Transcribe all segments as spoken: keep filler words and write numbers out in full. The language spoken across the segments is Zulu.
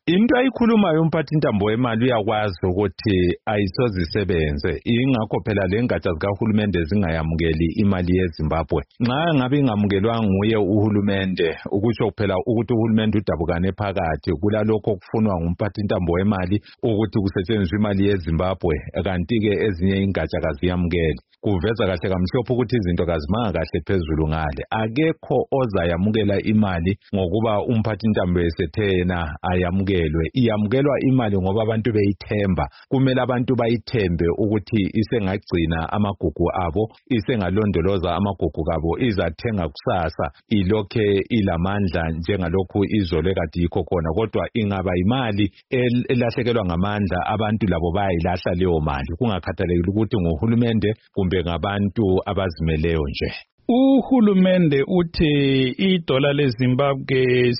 Into ayikhulumayo umphathintambo wemali uyakwazi ukuthi ayisoze isebenze, ingakho phela le ngatsha zikahulumende zingayamukeli imali yeZimbabwe. Nxa ngabe ingamukelwa nguye uhulumende, ukusho phela ukuthi uhulumende udabukane phakathi kulalokho okufunwa ngumphathintambo wemali ukuthi kusetshenziswe imali yeZimbabwe, kanti-ke ezinye ingatsha kaziyamukeli. Kuveza kahle kamhlophe ukuthi izinto kazimanga kahle phezulu ngale. Akekho ozayamukela imali ngokuba umphathintambo esethe yena ayamukelwe. Iyamukelwa imali ngoba abantu beyithemba. Kumele abantu bayithembe ukuthi isengagcina amagugu abo, isengalondoloza amagugu abo, izathenga kusasa ilokhe ilamandla njengalokhu izolo kade yikho khona. Kodwa ingaba imali elahlekelwa ngamandla, abantu labo bayilahla leyo mali, kungakhathalekile ukuthi nguhulumende kumbe ngabantu abazimeleyo nje. Uhulumende uthi idola leZimbabwe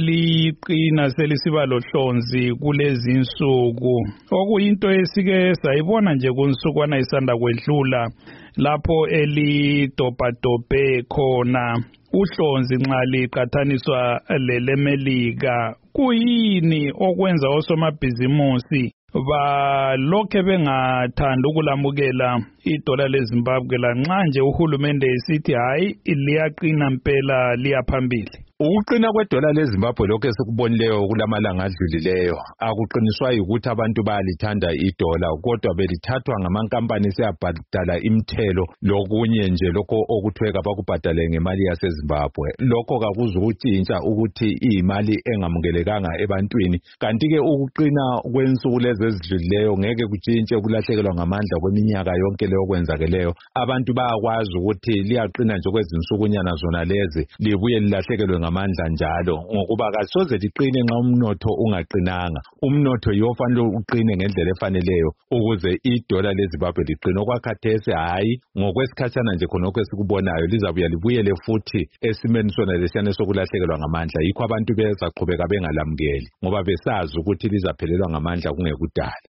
seliqina selisiba lohlonzi kulezi insuku, okuyinto esike sayibona nje kunsukwana isanda kwedlula lapho elidobhadobhe khona uhlonzi nxa liqathaniswa lelemelika. Kuyini okwenza osomabhizimusi balokhe bengathanda ukulamukela idola leZimbabwe lanxa nje uhulumende esithi hayi liyaqina mpela liyaphambili? Ukuqina kwedola leZimbabwe lokho esikubonileyo kulamalanga adlulileyo akuqiniswa ukuthi abantu bayalithanda idola, kodwa belithathwa ngamankampani seyabhadala imithelo lokunye nje lokho okuthweka bakubhadale ngemali yaseZimbabwe. Lokho kakuzukutshintsha ukuthi iyimali engamukelekanga ebantwini, kanti-ke ukuqina kwensuku lezi ezidlulileyo ngeke kutshintshe kulahlekelwa ngamandla kweminyaka yonke leyo kwenzakeleyo. Abantu bayakwazi ukuthi liyaqina nje kwezinsukunyana zona lezi libuye lilahlekelwe ngamandla njalo, ngokuba kasoze liqine nxa umnotho ungaqinanga. Umnotho yofanele uqine ngendlela efaneleyo ukuze idola leZimbabwe liqine. Okwakhathesi hayi, ngokwesikhatshana nje khonokho esikubonayo lizabuya libuyele futhi esimeni sona lesiyana sokulahlekelwa ngamandla. Yikho abantu bezaqhubeka bengalamukeli ngoba besazi ukuthi lizaphelelwa ngamandla kungekudala.